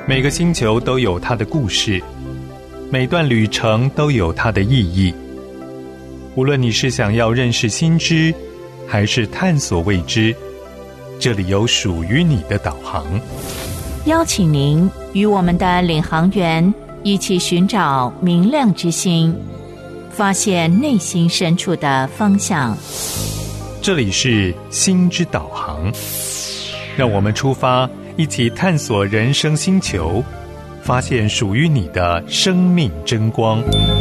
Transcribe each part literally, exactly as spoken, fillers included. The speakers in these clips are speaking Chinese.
每个星球都有它的故事，每段旅程都有它的意义。无论你是想要认识新知，还是探索未知，这里有属于你的导航。 邀请您与我们的领航员一起寻找明亮之星，发现内心深处的方向。 这里是心之导航，让我们出发，一起探索人生星球，发现属于你的生命真光。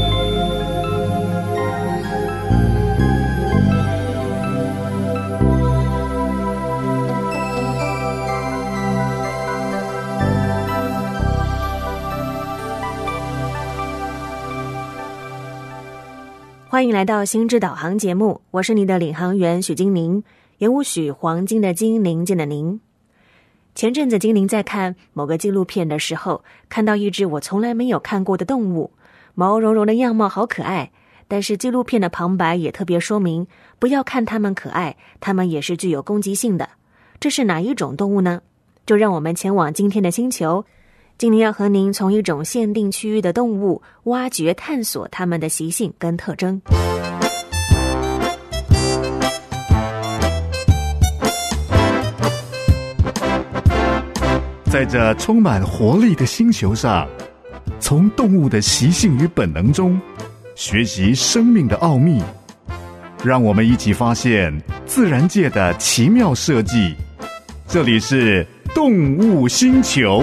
欢迎来到心之导航节目，我是你的领航员许金宁，言无许，黄金的金，宁静的宁。前阵子金宁在看某个纪录片的时候，看到一只我从来没有看过的动物，毛茸茸的样貌好可爱，但是纪录片的旁白也特别说明，不要看它们可爱，它们也是具有攻击性的。这是哪一种动物呢？就让我们前往今天的星球。今天要和您从一种限定区域的动物挖掘探索它们的习性跟特征。 在这充满活力的星球上，从动物的习性与本能中学习生命的奥秘，让我们一起发现自然界的奇妙设计。这里是动物星球。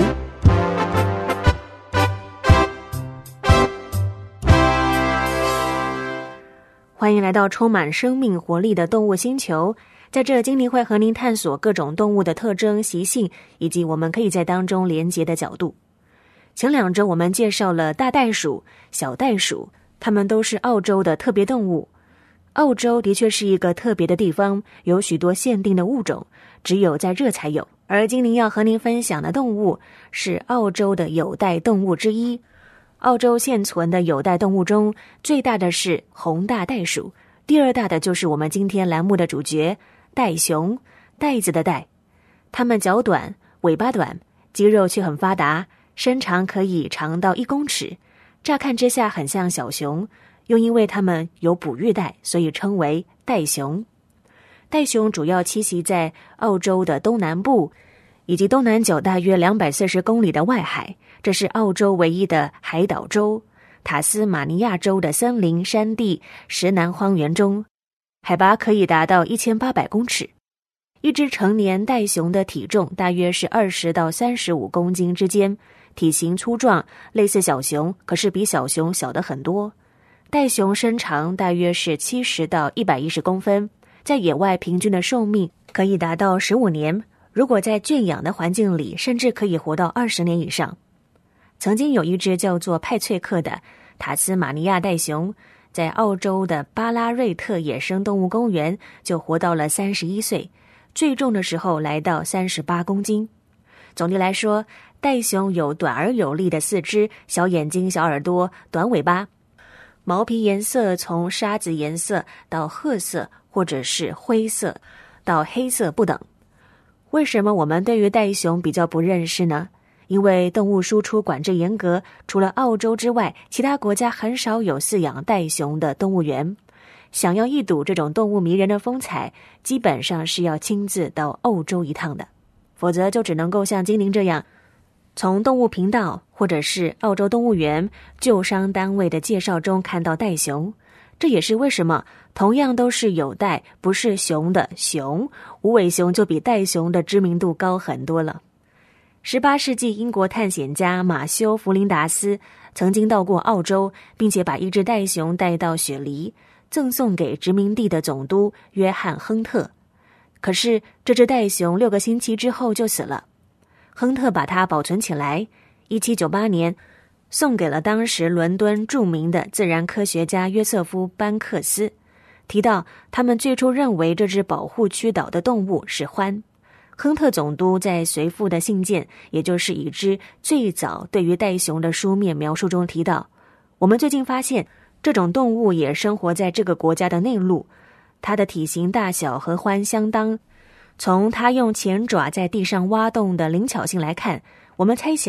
欢迎来到充满生命活力的动物星球，在这金宁会和您探索各种动物的特征、习性，以及我们可以在当中连结的角度。前两周我们介绍了大袋鼠、小袋鼠，它们都是澳洲的特别动物。澳洲的确是一个特别的地方，有许多限定的物种，只有在这才有。而金宁要和您分享的动物是澳洲的有袋动物之一。澳洲现存的有袋动物中，最大的是红大袋鼠，第二大的就是我们今天栏目的主角袋熊，袋子的袋。它们脚短，尾巴短，肌肉却很发达，身长可以长到一公尺，乍看之下很像小熊，又因为它们有哺育袋，所以称为袋熊。袋熊主要栖息在澳洲的东南部以及东南角大约两百四十公里的外海，这是澳洲唯一的海岛州，塔斯马尼亚州的森林、山地、石南荒原中，海拔可以达到一千八百公尺。一只成年袋熊的体重大约是二十到三十五公斤之间，体型粗壮，类似小熊，可是比小熊小得很多。袋熊身长大约是七十到一百一十公分，在野外平均的寿命可以达到十五年，如果在圈养的环境里，甚至可以活到二十年以上。曾经有一只叫做派翠克的塔斯马尼亚袋熊，在澳洲的巴拉瑞特野生动物公园就活到了三十一岁，最重的时候来到三十八公斤。总的来说，袋熊有短而有力的四肢，小眼睛、小耳朵、短尾巴，毛皮颜色从沙子颜色到褐色，或者是灰色到黑色不等。为什么我们对于袋熊比较不认识呢？因为动物输出管制严格，除了澳洲之外，其他国家很少有饲养袋熊的动物园。想要一睹这种动物迷人的风采，基本上是要亲自到欧洲一趟的，否则就只能够像金宁这样，从动物频道或者是澳洲动物园救伤单位的介绍中看到袋熊。这也是为什么同样都是有袋不是熊的熊，无尾熊就比袋熊的知名度高很多了。十八世纪英国探险家马修·弗林达斯曾经到过澳洲，并且把一只袋熊带到雪梨，赠送给殖民地的总督约翰·亨特。可是这只袋熊六个星期之后就死了，亨特把它保存起来，一七九八年送给了当时伦敦著名的自然科学家约瑟夫·班克斯，提到他们最初认为这只保护区岛的动物是獾。亨特总督在随附的信件，也就是已知最早对于袋熊的书面描述中提到，我们最近发现这种动物也生活在这个国家的内陆，它的体型大小和獾相当，从它用前爪在地上挖洞的灵巧性来看，我们猜想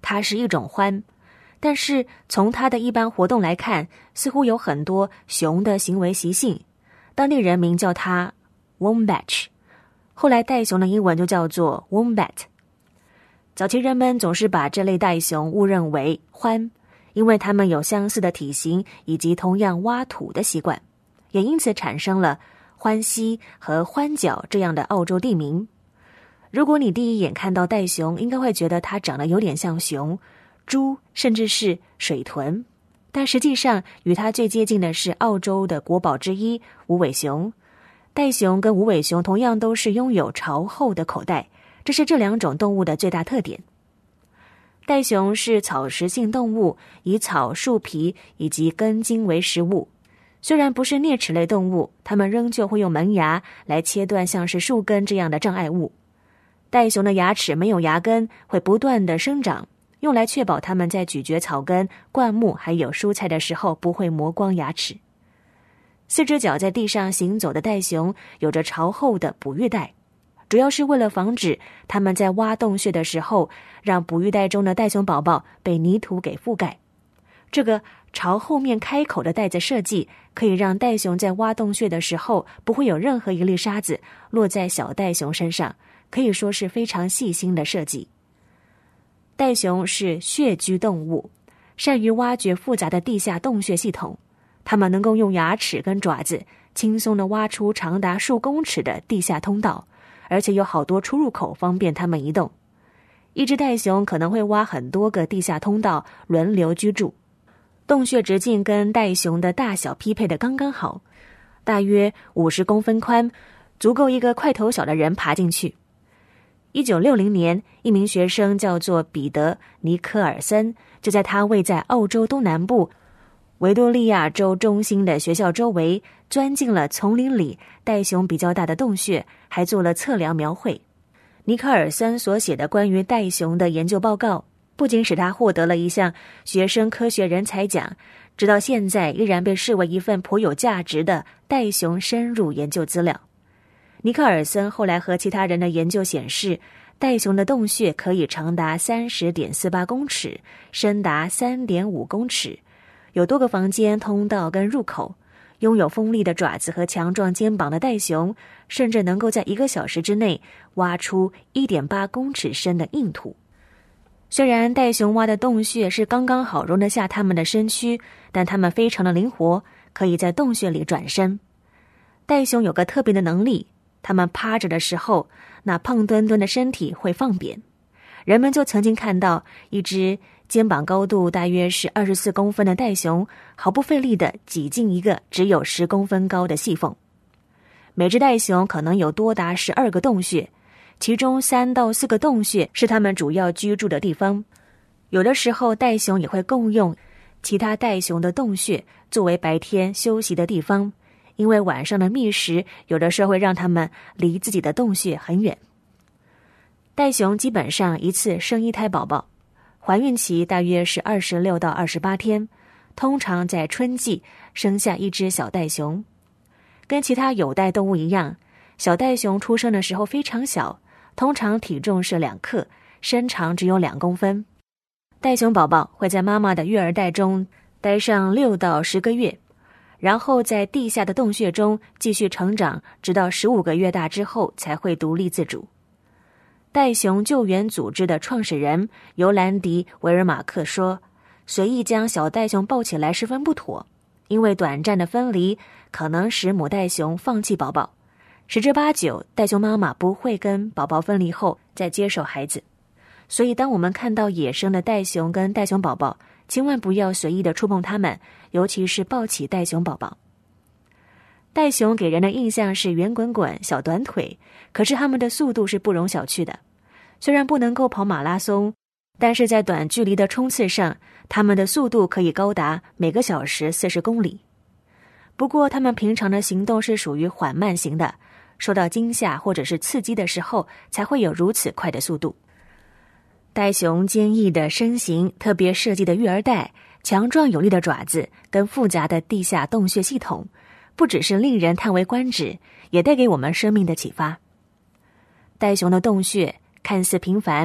它是一种獾，但是从它的一般活动来看，似乎有很多熊的行为习性。当地人名叫它 Wombat， 后来袋熊的英文就叫做 Wombat。 早期人们总是把这类袋熊误认为獾，因为它们有相似的体型以及同样挖土的习惯，也因此产生了獾溪和獾角这样的澳洲地名。如果你第一眼看到袋熊，应该会觉得它长得有点像熊、猪，甚至是水豚，但实际上与它最接近的是澳洲的国宝之一无尾熊。袋熊跟无尾熊同样都是拥有朝后的口袋，这是这两种动物的最大特点。袋熊是草食性动物，以草、树皮以及根茎为食物。虽然不是啮齿类动物，它们仍旧会用门牙来切断像是树根这样的障碍物。袋熊的牙齿没有牙根，会不断的生长，用来确保它们在咀嚼草根、灌木还有蔬菜的时候不会磨光牙齿。四只脚在地上行走的袋熊有着朝后的哺育袋，主要是为了防止它们在挖洞穴的时候让哺育袋中的袋熊宝宝被泥土给覆盖。这个朝后面开口的袋子设计可以让袋熊在挖洞穴的时候不会有任何一粒沙子落在小袋熊身上，可以说是非常细心的设计。袋熊是穴居动物，善于挖掘复杂的地下洞穴系统，它们能够用牙齿跟爪子轻松地挖出长达数公尺的地下通道，而且有好多出入口方便它们移动。一只袋熊可能会挖很多个地下通道轮流居住，洞穴直径跟袋熊的大小匹配的刚刚好，大约五十公分宽，足够一个块头小的人爬进去。一九六零年，一名学生叫做彼得·尼科尔森，就在他位在澳洲东南部维多利亚州中心的学校周围钻进了丛林里袋熊比较大的洞穴，还做了测量描绘。尼科尔森所写的关于袋熊的研究报告不仅使他获得了一项学生科学人才奖，直到现在依然被视为一份颇有价值的袋熊深入研究资料。尼克尔森后来和其他人的研究显示，袋熊的洞穴可以长达 三十点四八公尺，深达 三点五公尺，有多个房间、通道跟入口。拥有锋利的爪子和强壮肩膀的袋熊甚至能够在一个小时之内挖出 一点八公尺深的硬土。虽然袋熊挖的洞穴是刚刚好容得下它们的身躯，但它们非常的灵活，可以在洞穴里转身。袋熊有个特别的能力，它们趴着的时候，那胖墩墩的身体会放扁。人们就曾经看到一只肩膀高度大约是二十四公分的袋熊毫不费力地挤进一个只有十公分高的细缝。每只袋熊可能有多达十二个洞穴，其中三到四个洞穴是它们主要居住的地方。有的时候袋熊也会共用其他袋熊的洞穴作为白天休息的地方，因为晚上的觅食有的时候会让它们离自己的洞穴很远。袋熊基本上一次生一胎宝宝，怀孕期大约是二十六到二十八天，通常在春季生下一只小袋熊。跟其他有袋动物一样，小袋熊出生的时候非常小，通常体重是两克，身长只有两公分。袋熊宝宝会在妈妈的育儿袋中待上六到十个月，然后在地下的洞穴中继续成长，直到十五个月大之后才会独立自主。袋熊救援组织的创始人尤兰迪·维尔马克说，随意将小袋熊抱起来十分不妥，因为短暂的分离可能使母袋熊放弃宝宝，十之八九袋熊妈妈不会跟宝宝分离后再接手孩子。所以当我们看到野生的袋熊跟袋熊宝宝，千万不要随意的触碰它们，尤其是抱起袋熊宝宝。袋熊给人的印象是圆滚滚、小短腿，可是它们的速度是不容小觑的。虽然不能够跑马拉松，但是在短距离的冲刺上，它们的速度可以高达每个小时四十公里。不过它们平常的行动是属于缓慢型的，受到惊吓或者是刺激的时候才会有如此快的速度。袋熊坚毅的身形、特别设计的育儿袋、强壮有力的爪子跟复杂的地下洞穴系统，不只是令人叹为观止，也带给我们生命的启发。袋熊的洞穴看似平凡，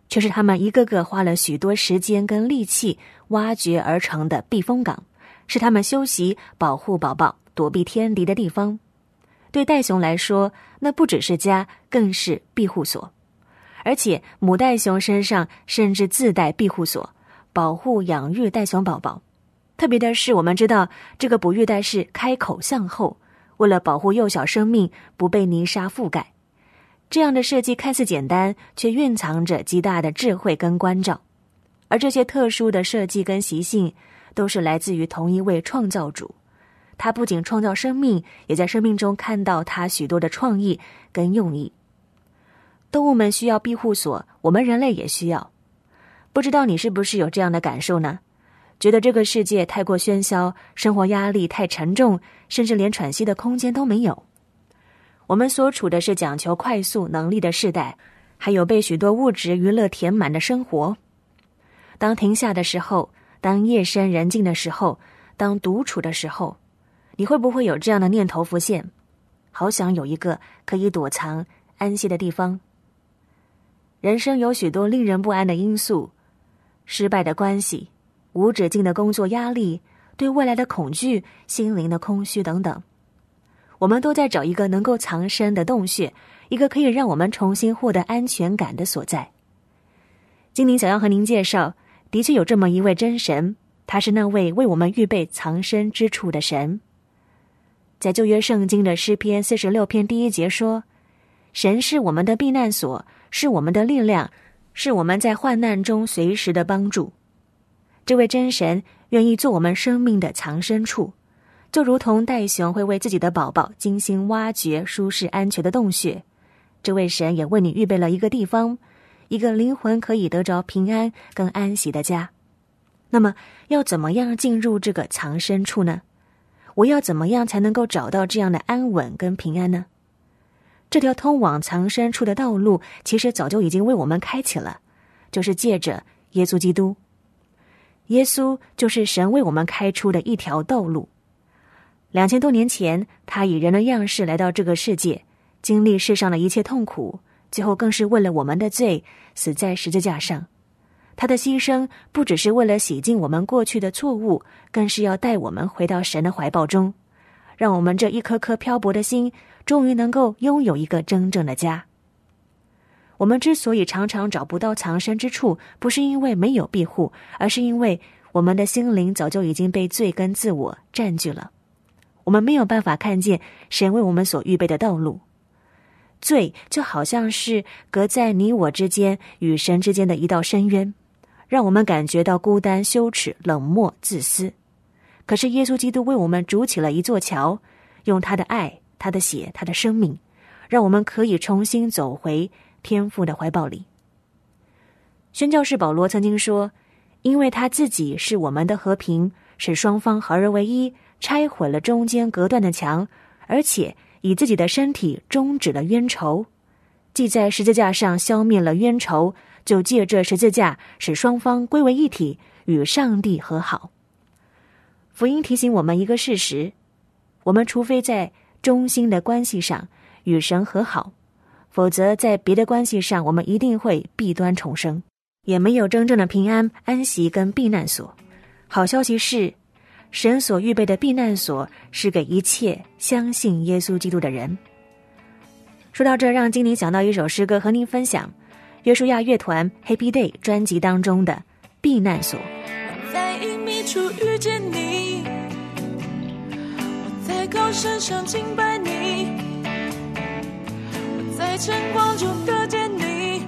却是他们一个个花了许多时间跟力气挖掘而成的避风港，是他们休息、保护宝宝、躲避天敌的地方。对袋熊来说，那不只是家，更是庇护所。而且母袋熊身上甚至自带庇护所，保护养育袋熊宝宝。特别的是，我们知道这个哺育袋是开口向后，为了保护幼小生命不被泥沙覆盖。这样的设计看似简单，却蕴藏着极大的智慧跟关照。而这些特殊的设计跟习性，都是来自于同一位创造主。他不仅创造生命，也在生命中看到他许多的创意跟用意。动物们需要庇护所，我们人类也需要。不知道你是不是有这样的感受呢？觉得这个世界太过喧嚣，生活压力太沉重，甚至连喘息的空间都没有。我们所处的是讲求快速能力的世代，还有被许多物质娱乐填满的生活。当停下的时候，当夜深人静的时候，当独处的时候，你会不会有这样的念头浮现？好想有一个可以躲藏安息的地方。人生有许多令人不安的因素，失败的关系，无止境的工作压力，对未来的恐惧，心灵的空虚等等。我们都在找一个能够藏身的洞穴，一个可以让我们重新获得安全感的所在。今天想要和您介绍，的确有这么一位真神，他是那位为我们预备藏身之处的神。在旧约圣经的诗篇四十六篇第一节说，神是我们的避难所，是我们的力量，是我们在患难中随时的帮助。这位真神愿意做我们生命的藏身处，就如同袋熊会为自己的宝宝精心挖掘舒适安全的洞穴，这位神也为你预备了一个地方，一个灵魂可以得着平安跟安息的家。那么要怎么样进入这个藏身处呢？我要怎么样才能够找到这样的安稳跟平安呢？这条通往藏身处的道路其实早就已经为我们开启了，就是借着耶稣基督。耶稣就是神为我们开出的一条道路。两千多年前，他以人的样式来到这个世界，经历世上的一切痛苦，最后更是为了我们的罪死在十字架上。他的牺牲不只是为了洗净我们过去的错误，更是要带我们回到神的怀抱中，让我们这一颗颗漂泊的心终于能够拥有一个真正的家。我们之所以常常找不到藏身之处，不是因为没有庇护，而是因为我们的心灵早就已经被罪跟自我占据了。我们没有办法看见神为我们所预备的道路。罪就好像是隔在你我之间与神之间的一道深渊，让我们感觉到孤单、羞耻、冷漠、自私。可是耶稣基督为我们筑起了一座桥，用他的爱、他的血、他的生命，让我们可以重新走回天父的怀抱里。宣教士保罗曾经说，因为他自己是我们的和平，使双方合而为一，拆毁了中间隔断的墙，而且以自己的身体终止了冤仇，既在十字架上消灭了冤仇，就借着十字架使双方归为一体，与上帝和好。福音提醒我们一个事实，我们除非在中心的关系上与神和好，否则在别的关系上我们一定会弊端重生，也没有真正的平安、安息跟避难所。好消息是，神所预备的避难所是给一切相信耶稣基督的人。说到这，让金妮想到一首诗歌和您分享，约书亚乐团 Happy Day 专辑当中的避难所。 我在隐秘处遇见你，我在高山上敬拜你，我在晨光中得见你，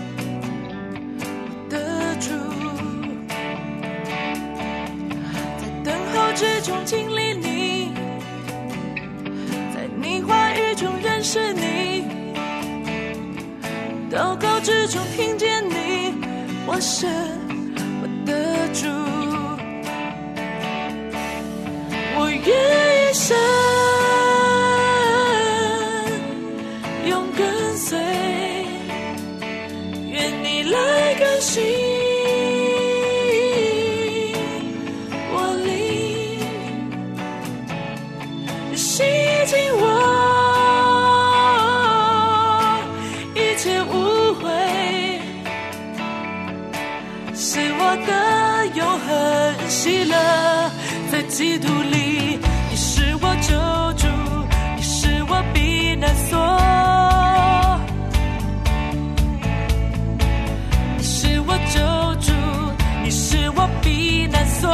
我的主，在等候之中经历你，在你话语中认识你，祷告之中听见你，我神，我的主，我愿一生永跟随，愿你来更新我灵，洗净我一切污秽， 的永恒喜乐，在基督里，你是我救主，你是我避难所，你是我救主，你是我避难所。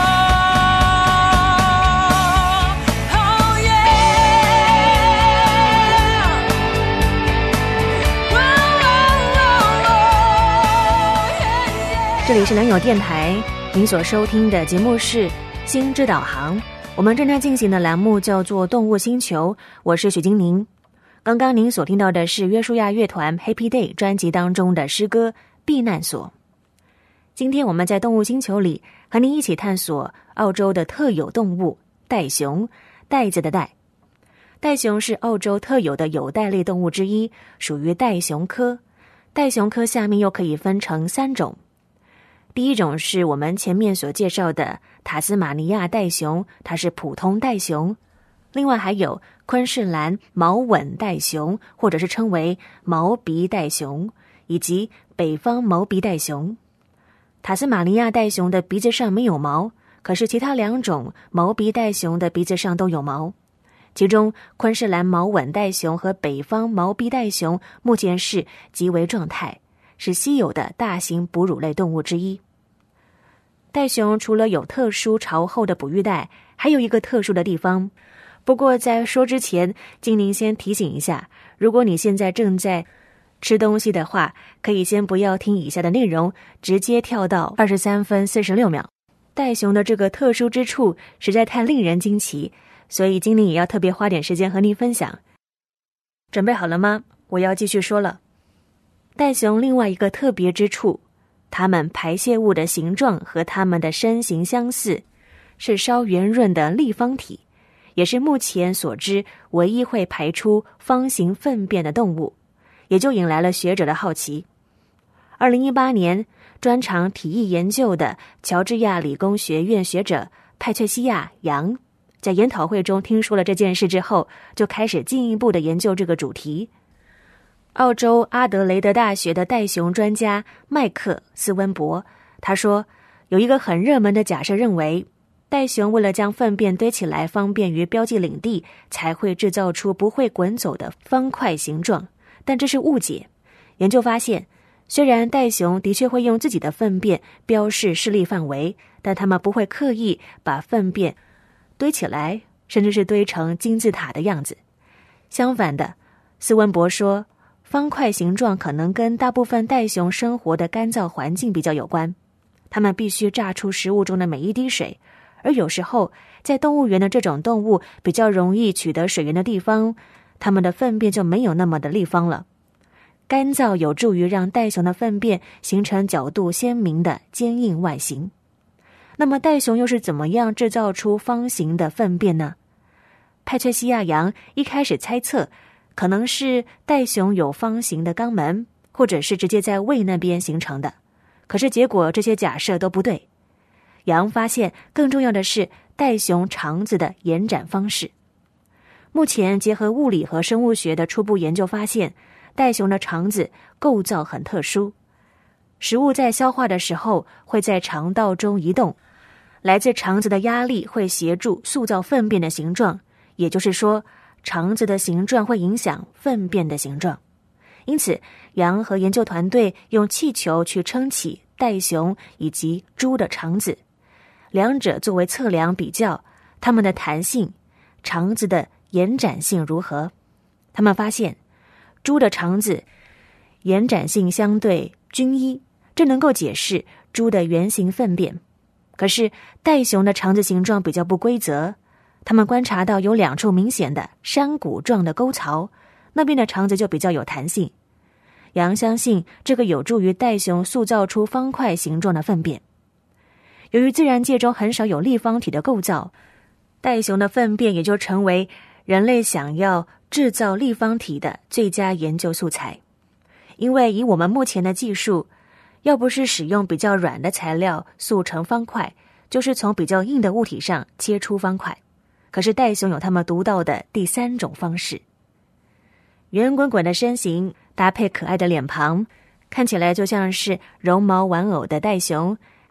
这里是良友电台，您所收听的节目是心之导航，我们正在进行的栏目叫做动物星球，我是许金宁。刚刚您所听到的是约书亚乐团 Happy Day 专辑当中的诗歌避难所。今天我们在动物星球里和您一起探索澳洲的特有动物袋熊，袋子的袋。袋熊是澳洲特有的有袋类动物之一，属于袋熊科。袋熊科下面又可以分成三种。第一种是我们前面所介绍的塔斯马尼亚袋熊，它是普通袋熊。另外还有昆士兰毛吻袋熊，或者是称为毛鼻袋熊，以及北方毛鼻袋熊。塔斯马尼亚袋熊的鼻子上没有毛，可是其他两种毛鼻袋熊的鼻子上都有毛。其中昆士兰毛吻袋熊和北方毛鼻袋熊目前是极为状态，是稀有的大型哺乳类动物之一。袋熊除了有特殊朝后的哺育袋，还有一个特殊的地方。不过在说之前，精灵先提醒一下，如果你现在正在吃东西的话，可以先不要听以下的内容，直接跳到二十三分四十六秒。袋熊的这个特殊之处实在太令人惊奇，所以精灵也要特别花点时间和您分享。准备好了吗？我要继续说了。袋熊另外一个特别之处，它们排泄物的形状和它们的身形相似，是稍圆润的立方体，也是目前所知唯一会排出方形粪便的动物，也就引来了学者的好奇。二零一八年，专长体液研究的乔治亚理工学院学者派翠西亚·杨在研讨会中听说了这件事之后，就开始进一步的研究这个主题。澳洲阿德雷德大学的袋熊专家麦克·斯温伯，他说，有一个很热门的假设认为，袋熊为了将粪便堆起来方便于标记领地，才会制造出不会滚走的方块形状，但这是误解。研究发现，虽然袋熊的确会用自己的粪便标示视力范围，但它们不会刻意把粪便堆起来，甚至是堆成金字塔的样子。相反的，斯温伯说，方块形状可能跟大部分袋熊生活的干燥环境比较有关，它们必须榨出食物中的每一滴水，而有时候在动物园的这种动物比较容易取得水源的地方，它们的粪便就没有那么的立方了。干燥有助于让袋熊的粪便形成角度鲜明的坚硬外形。那么袋熊又是怎么样制造出方形的粪便呢？派翠西亚·杨一开始猜测，可能是袋熊有方形的肛门，或者是直接在胃那边形成的。可是结果这些假设都不对。杨发现更重要的是袋熊肠子的延展方式。目前结合物理和生物学的初步研究发现，袋熊的肠子构造很特殊，食物在消化的时候会在肠道中移动，来自肠子的压力会协助塑造粪便的形状，也就是说，肠子的形状会影响粪便的形状。因此，杨和研究团队用气球去撑起袋熊以及猪的肠子，两者作为测量比较它们的弹性、肠子的延展性如何。他们发现，猪的肠子延展性相对均一，这能够解释猪的圆形粪便。可是袋熊的肠子形状比较不规则，他们观察到有两处明显的山谷状的沟槽，那边的肠子就比较有弹性。杨相信这个有助于袋熊塑造出方块形状的粪便。由于自然界中很少有立方体的构造，袋熊的粪便也就成为人类想要制造立方体的最佳研究素材。因为以我们目前的技术，要不是使用比较软的材料塑成方块，就是从比较硬的物体上切出方块。可是袋熊有它们独到的第三种方式。圆滚滚的身形搭配可爱的脸庞，看起来就像是绒毛玩偶的袋熊，还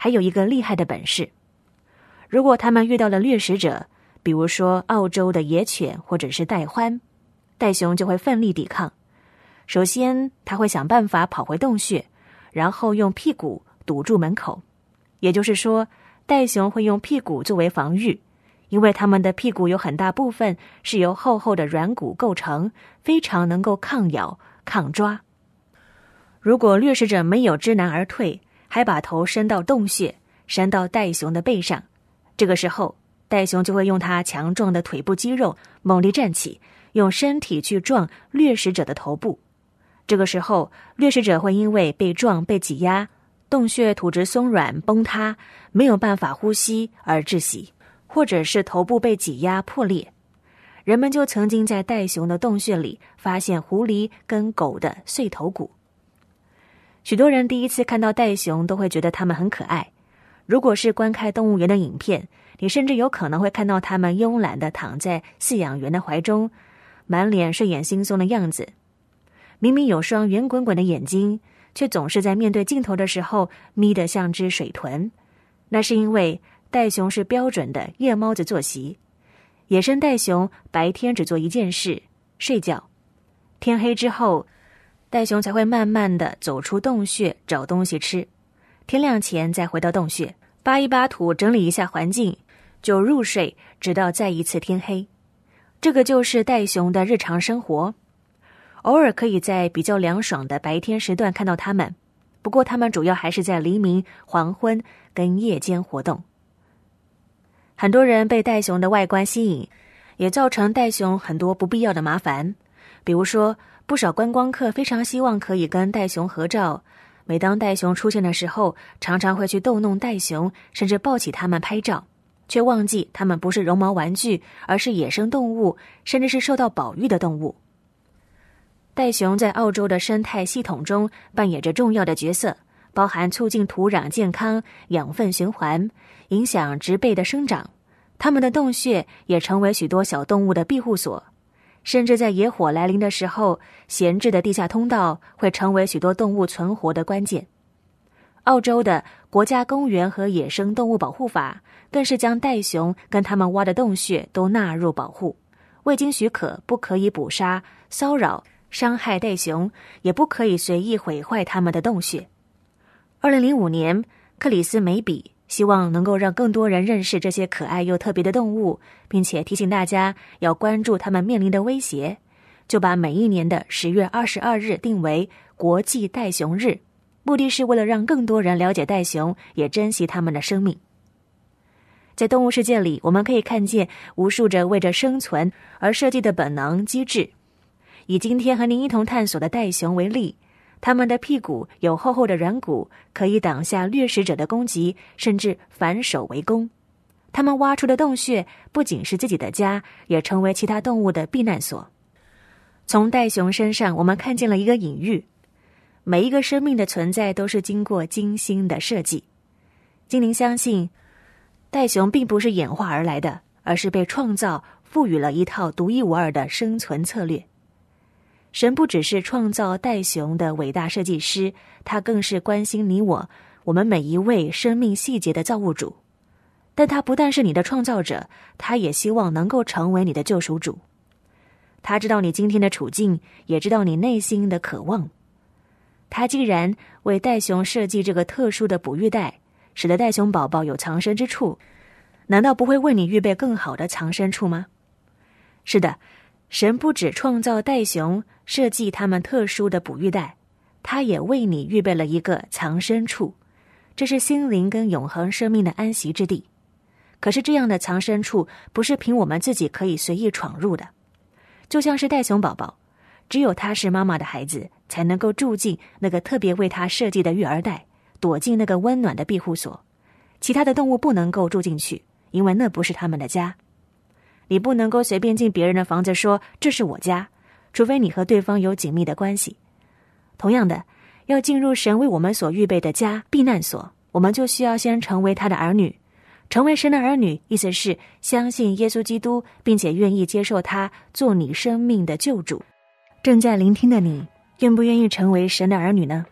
还有一个厉害的本事。如果他们遇到了掠食者，比如说澳洲的野犬或者是袋獾，袋熊就会奋力抵抗。首先，他会想办法跑回洞穴，然后用屁股堵住门口。也就是说，袋熊会用屁股作为防御，因为它们的屁股有很大部分是由厚厚的软骨构成，非常能够抗咬、抗抓。如果掠食者没有知难而退，还把头伸到洞穴，伸到袋熊的背上，这个时候袋熊就会用它强壮的腿部肌肉猛力站起，用身体去撞掠食者的头部。这个时候，掠食者会因为被撞、被挤压，洞穴土质松软崩塌，没有办法呼吸而窒息，或者是头部被挤压破裂。人们就曾经在袋熊的洞穴里发现狐狸跟狗的碎头骨。许多人第一次看到袋熊都会觉得它们很可爱。如果是观看动物园的影片，你甚至有可能会看到它们慵懒地躺在饲养员的怀中，满脸睡眼惺忪的样子。明明有双圆滚滚的眼睛，却总是在面对镜头的时候眯得像只水豚。那是因为袋熊是标准的夜猫子作息。野生袋熊白天只做一件事，睡觉。天黑之后，袋熊才会慢慢地走出洞穴找东西吃。天亮前再回到洞穴，扒一扒土，整理一下环境，就入睡，直到再一次天黑。这个就是袋熊的日常生活。偶尔可以在比较凉爽的白天时段看到它们，不过它们主要还是在黎明、黄昏跟夜间活动。很多人被袋熊的外观吸引，也造成袋熊很多不必要的麻烦。比如说，不少观光客非常希望可以跟袋熊合照，每当袋熊出现的时候，常常会去逗弄袋熊，甚至抱起它们拍照，却忘记它们不是绒毛玩具，而是野生动物，甚至是受到保育的动物。袋熊在澳洲的生态系统中扮演着重要的角色，包含促进土壤健康、养分循环，影响植被的生长。它们的洞穴也成为许多小动物的庇护所，甚至在野火来临的时候，闲置的地下通道会成为许多动物存活的关键。澳洲的国家公园和野生动物保护法更是将袋熊跟他们挖的洞穴都纳入保护，未经许可不可以捕杀、骚扰、伤害袋熊，也不可以随意毁坏它们的洞穴。二零零五年，克里斯梅比希望能够让更多人认识这些可爱又特别的动物，并且提醒大家要关注它们面临的威胁，就把每一年的十月二十二日定为国际袋熊日，目的是为了让更多人了解袋熊，也珍惜它们的生命。在动物世界里，我们可以看见无数着为着生存而设计的本能机制。以今天和您一同探索的袋熊为例，它们的屁股有厚厚的软骨，可以挡下掠食者的攻击，甚至反手为攻。它们挖出的洞穴不仅是自己的家，也成为其他动物的避难所。从袋熊身上，我们看见了一个隐喻：每一个生命的存在都是经过精心的设计。精灵相信，袋熊并不是演化而来的，而是被创造，赋予了一套独一无二的生存策略。神不只是创造袋熊的伟大设计师，他更是关心你我，我们每一位生命细节的造物主。但他不但是你的创造者，他也希望能够成为你的救赎主。他知道你今天的处境，也知道你内心的渴望。他既然为袋熊设计这个特殊的哺育袋，使得袋熊宝宝有藏身之处，难道不会为你预备更好的藏身处吗？是的，神不只创造袋熊，设计他们特殊的哺育袋，他也为你预备了一个藏身处，这是心灵跟永恒生命的安息之地。可是这样的藏身处不是凭我们自己可以随意闯入的，就像是袋熊宝宝，只有他是妈妈的孩子，才能够住进那个特别为他设计的育儿袋，躲进那个温暖的庇护所。其他的动物不能够住进去，因为那不是他们的家。你不能够随便进别人的房子说这是我家，除非你和对方有紧密的关系。同样的，要进入神为我们所预备的家避难所，我们就需要先成为他的儿女。成为神的儿女，意思是相信耶稣基督，并且愿意接受他做你生命的救主。正在聆听的你，愿不愿意成为神的儿女呢？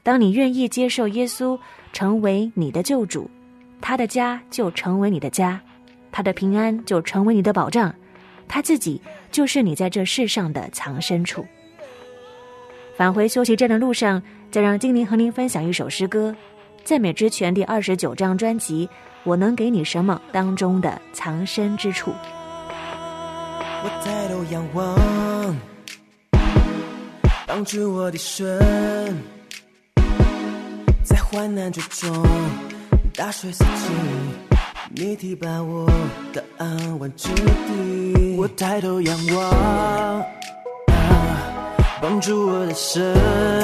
当你愿意接受耶稣成为你的救主，他的家就成为你的家，他的平安就成为你的保障，他自己就是你在这世上的藏身处。返回休息站的路上，再让精灵和您分享一首诗歌，赞美之泉第二十九张专辑《我能给你什么》当中的藏身之处。 我抬头仰望，帮助我的神，在患难之中，大水四起，你提拔我的安稳之地。我抬头仰望，啊，帮助我的神，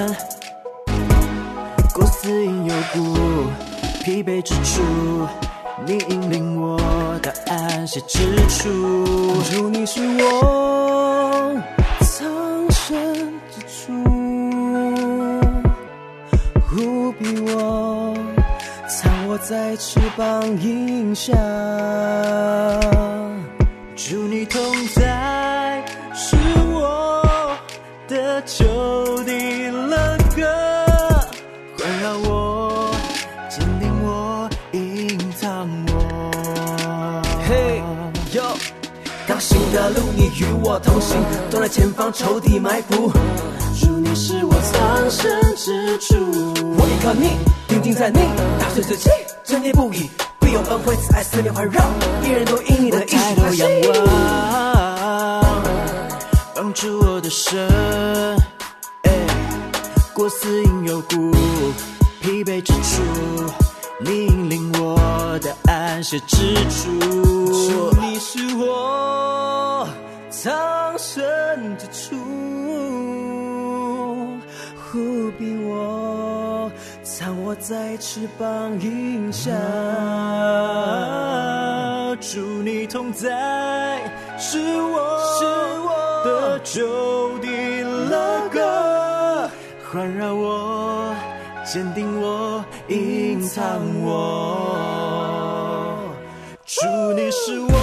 过死因有故，疲惫之处，你引领我到安息之处。主，你是我藏身之处，护庇我，藏我在翅膀荫下。主，你同在是我的救地乐歌，环绕我，坚定我，隐藏我。嘿哟，当行的路你与我同行，断了前方仇敌埋伏。主，你是我藏身之处，我依靠你，定睛在你，大水随起，坚定不移，必有恩惠慈爱四面环绕，一人都因你的意志欢喜。帮助我的神，过死因有故，疲惫之处，你引领我的安息之处。主，你是我藏身之处，护庇我，藏我在翅膀荫下。主，你同在是我是我的救地乐歌，环绕我，坚定我，隐藏我。主，你是我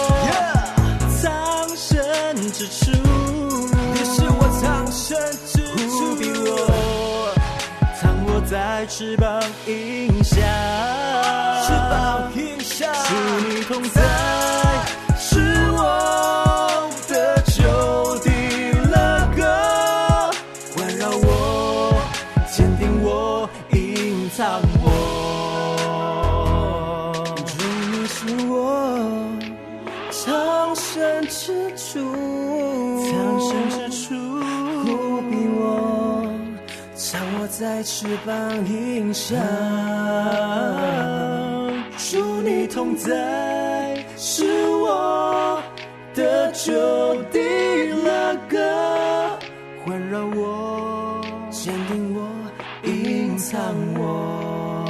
藏身之处，你是我藏身之处，护庇我，藏我在翅膀荫下，翅膀荫下。主，你同在是我的救地乐歌，环绕我，坚定我，隐藏我。主，你是我藏身之处，藏身之处，护庇我，藏我在翅膀荫下。主，你同在是我的救地乐歌，环绕我，坚定我，隐藏我。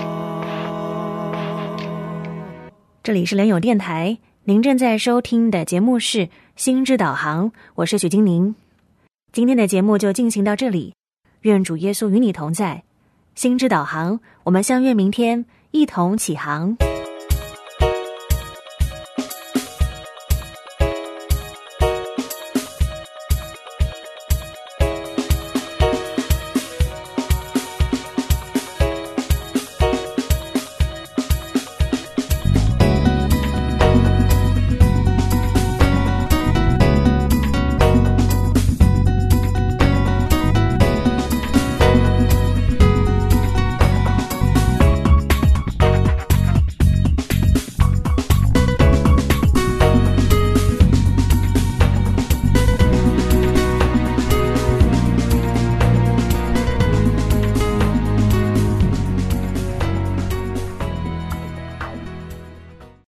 这里是联友电台，您正在收听的节目是心之导航，我是许金宁。今天的节目就进行到这里，愿主耶稣与你同在。心之导航，我们相约明天，一同起航。